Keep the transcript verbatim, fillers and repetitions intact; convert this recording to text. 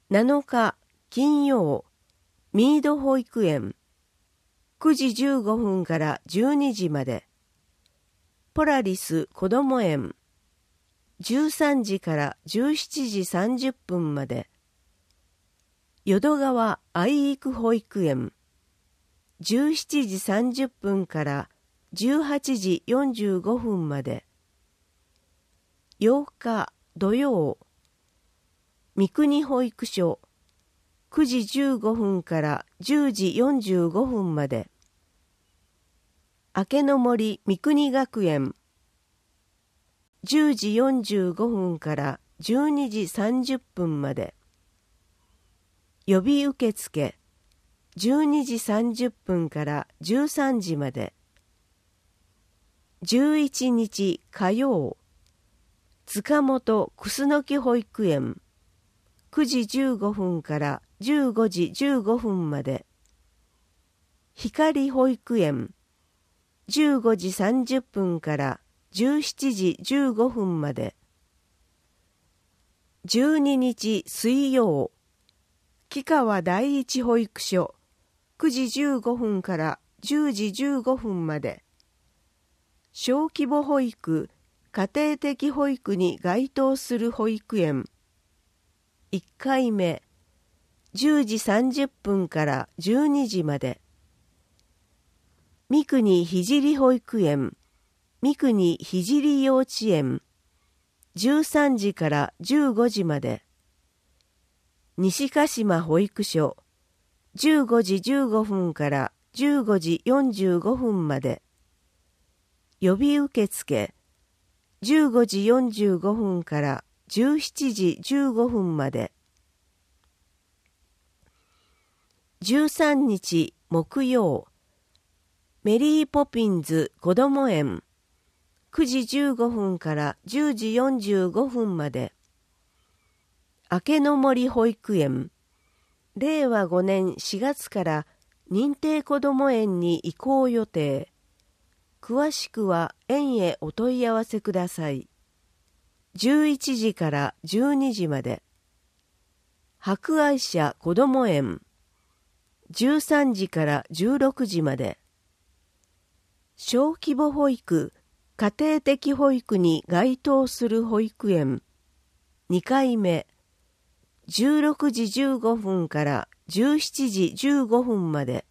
なのか金曜、ミード保育園、くじじゅうごふんからじゅうにじまで。ポラリスこども園、じゅうさんじからじゅうしちじさんじゅっぷんまで。淀川愛育保育園、じゅうしちじさんじゅっぷんからじゅうはちじよんじゅうごふんまで。ようか土曜、三国保育所、くじじゅうごふんからじゅうじよんじゅうごふんまで。明けの森三国学園、じゅうじよんじゅうごふんからじゅうにじさんじゅっぷんまで。予備受付、じゅうにじさんじゅっぷんからじゅうさんじまで。じゅういちにち火曜、塚本楠木保育園、くじじゅうごふんからじゅうごじじゅうごふんまで。光保育園、じゅうごじさんじゅっぷんからじゅうしちじじゅうごふんまで。じゅうににち水曜、木川第一保育所、くじじゅうごふんからじゅうじじゅうごふんまで。小規模保育、家庭的保育に該当する保育園。いっかいめ、じゅうじさんじゅっぷんからじゅうにじまで。三国聖保育園、三国聖幼稚園、じゅうさんじからじゅうごじまで。西鹿島保育所、じゅうごじじゅうごふんからじゅうごじよんじゅうごふんまで。予備受付、じゅうごじよんじゅうごふんからじゅうしちじじゅうごふんまで。じゅうさんにち木曜、メリーポピンズこども園、くじじゅうごふんからじゅうじよんじゅうごふんまで。明けの森保育園、れいわごねんしがつから認定こども園に移行予定。詳しくは園へお問い合わせください。じゅういちじからじゅうにじまで。博愛社こども園、じゅうさんじからじゅうろくじまで。小規模保育、家庭的保育に該当する保育園。にかいめ、じゅうろくじじゅうごふんからじゅうしちじじゅうごふんまで。